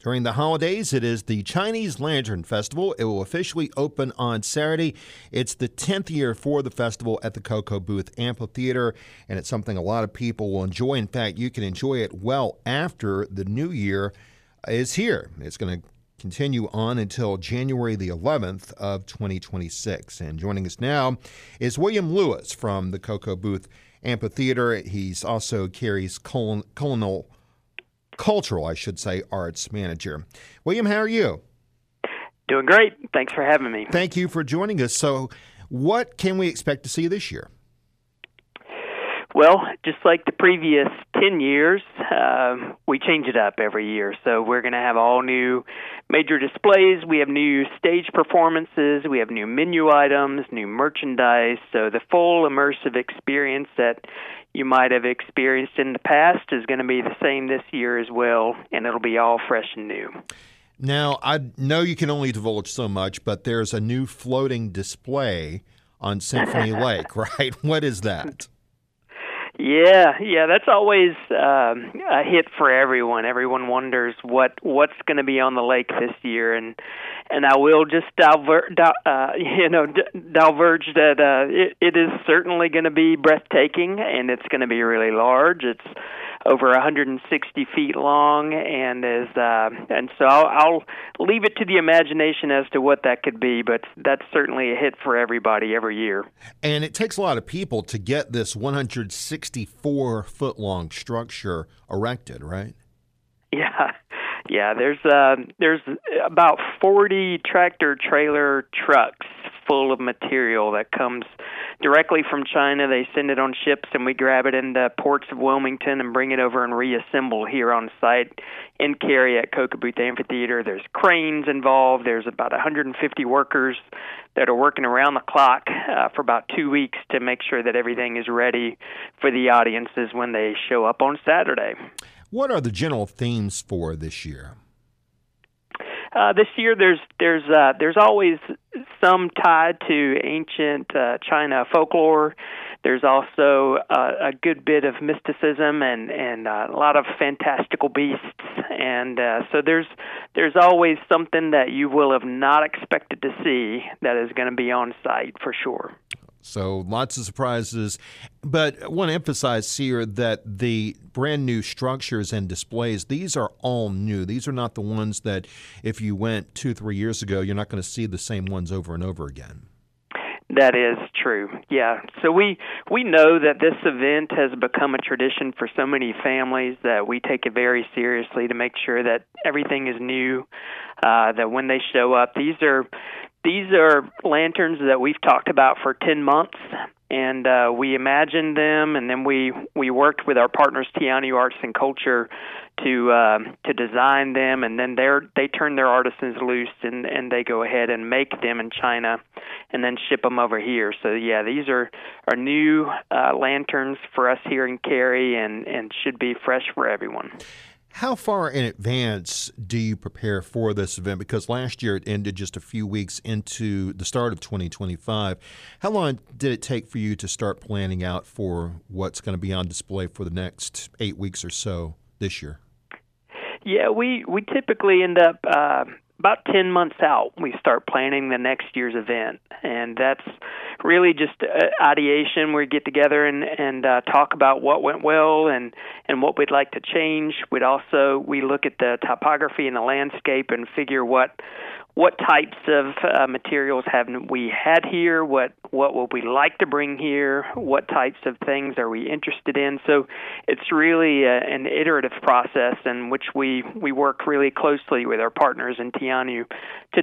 During the holidays, it is the Chinese Lantern Festival. It will officially open on Saturday. It's the 10th year for the festival at the Cocoa Booth Amphitheater, and it's something a lot of people will enjoy. In fact, you can enjoy it well after the new year is here. It's going to continue on until January the 11th of 2026. And joining us now is William Lewis from the Cocoa Booth Amphitheater. He's also Cary's cultural, arts manager. William, how are you? Doing great. Thanks for having me. Thank you for joining us. So what can we expect to see this year? Well, just like the previous 10 years, we change it up every year. So we're going to have all new major displays. We have new stage performances. We have new menu items, new merchandise. So the full immersive experience that you might have experienced in the past is going to be the same this year as well, and it'll be all fresh and new. Now, I know you can only divulge so much, but there's a new floating display on Symphony Lake, right? What is that? Yeah, that's always a hit for everyone. Everyone wonders what's going to be on the lake this year, and I will just diverge that it is certainly going to be breathtaking, and it's going to be really large. It's over 160 feet long, and so I'll leave it to the imagination as to what that could be, but that's certainly a hit for everybody every year. And it takes a lot of people to get this 164-foot-long structure erected, right? Yeah. There's about 40 tractor-trailer trucks full of material that comes directly from China. They send it on ships, and we grab it in the ports of Wilmington and bring it over and reassemble here on site in Cary at Cocoa Booth Amphitheater. There's cranes involved. There's about 150 workers that are working around the clock for about 2 weeks to make sure that everything is ready for the audiences when they show up on Saturday. What are the general themes for this year? This year, there's always some tied to ancient China folklore. There's also a good bit of mysticism and a lot of fantastical beasts, and so there's always something that you will have not expected to see that is going to be on site for sure. So lots of surprises, but I want to emphasize here that the brand new structures and displays, these are all new. These are not the ones that if you went 2-3 years ago, you're not going to see the same ones over and over again. That is true, yeah. So we know that this event has become a tradition for so many families that we take it very seriously to make sure that everything is new, that when they show up, these are lanterns that we've talked about for 10 months, and we imagined them, and then we worked with our partners, Tianyu Arts and Culture, to design them, and then they turn their artisans loose, and they go ahead and make them in China, and then ship them over here. So yeah, these are new lanterns for us here in Cary, and should be fresh for everyone. How far in advance do you prepare for this event? Because last year it ended just a few weeks into the start of 2025. How long did it take for you to start planning out for what's going to be on display for the next 8 weeks or so this year? Yeah, we typically end up about 10 months out. We start planning the next year's event, and that's really just ideation. We get together and talk about what went well and what we'd like to change. We look at the topography and the landscape and figure what types of materials have we had here, what would we like to bring here, what types of things are we interested in. So it's really an iterative process in which we work really closely with our partners in Tianyu to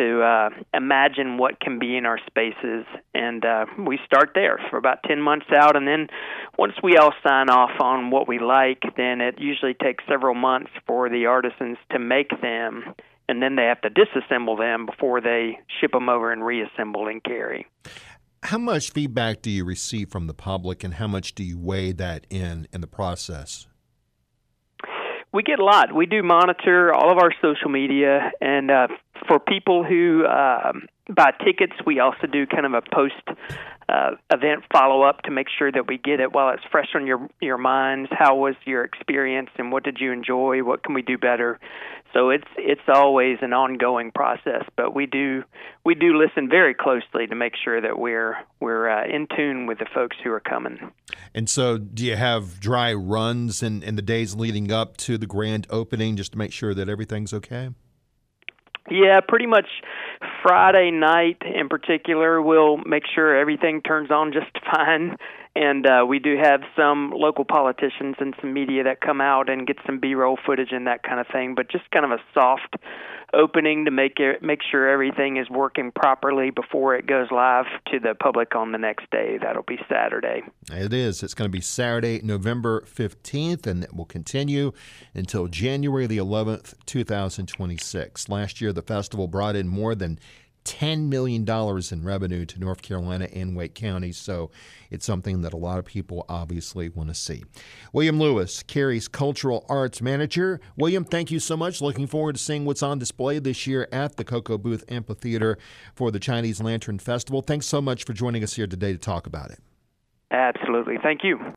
imagine what can be in our spaces, and we start there for about 10 months out, and then once we all sign off on what we like, then it usually takes several months for the artisans to make them, and then they have to disassemble them before they ship them over and reassemble in Cary. How much feedback do you receive from the public, and how much do you weigh that in the process? We get a lot. We do monitor all of our social media, and for people who buy tickets, we also do kind of a post event follow-up to make sure that we get it while it's fresh on your minds. How was your experience, and what did you enjoy? What can we do better? So it's always an ongoing process, but we do listen very closely to make sure that we're in tune with the folks who are coming. And so, do you have dry runs in the days leading up to the grand opening, just to make sure that everything's okay? Yeah, pretty much Friday night in particular, we'll make sure everything turns on just fine. And we do have some local politicians and some media that come out and get some B-roll footage and that kind of thing, but just kind of a soft opening to make sure everything is working properly before it goes live to the public on the next day. That'll be Saturday. It is. It's going to be Saturday, November 15th, and it will continue until January the 11th, 2026. Last year, the festival brought in more than $10 million in revenue to North Carolina and Wake County, so it's something that a lot of people obviously want to see. William Lewis, Cary's Cultural Arts Manager. William, thank you so much. Looking forward to seeing what's on display this year at the Cocoa Booth Amphitheater for the Chinese Lantern Festival. Thanks so much for joining us here today to talk about it. Absolutely. Thank you.